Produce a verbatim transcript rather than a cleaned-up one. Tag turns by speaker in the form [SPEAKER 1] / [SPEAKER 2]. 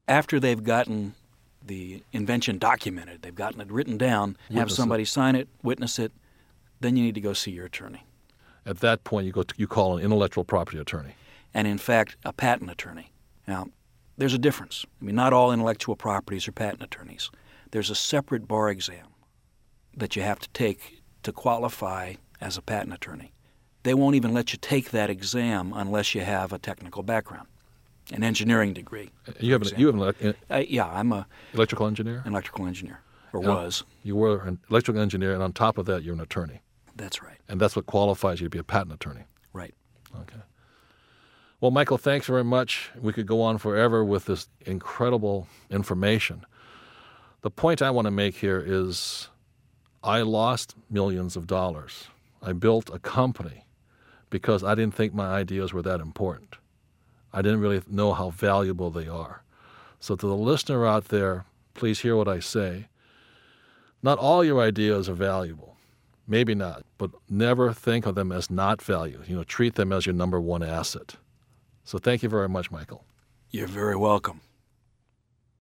[SPEAKER 1] after they've gotten the invention documented, they've gotten it written down,
[SPEAKER 2] Witness
[SPEAKER 1] have somebody
[SPEAKER 2] it.
[SPEAKER 1] sign it, witness it, then you need to go see your attorney.
[SPEAKER 2] At that point, you go to, you call an intellectual property attorney.
[SPEAKER 1] And in fact, a patent attorney. Now, there's a difference. I mean, not all intellectual properties are patent attorneys. There's a separate bar exam that you have to take to qualify as a patent attorney. They won't even let you take that exam unless you have a technical background, an engineering degree.
[SPEAKER 2] You have an, you have an elec-
[SPEAKER 1] Uh, yeah, I'm a
[SPEAKER 2] electrical engineer?
[SPEAKER 1] an electrical engineer, or
[SPEAKER 2] Now,
[SPEAKER 1] was.
[SPEAKER 2] You were an electrical engineer, and on top of that, you're an attorney.
[SPEAKER 1] That's right.
[SPEAKER 2] And that's what qualifies you to be a patent attorney.
[SPEAKER 1] Right.
[SPEAKER 2] Okay. Well, Michael, thanks very much. We could go on forever with this incredible information. The point I want to make here is I lost millions of dollars. I built a company because I didn't think my ideas were that important. I didn't really know how valuable they are. So to the listener out there, please hear what I say. Not all your ideas are valuable. Maybe not, but never think of them as not valued. You know, treat them as your number one asset. So thank you very much, Michael.
[SPEAKER 1] You're very welcome.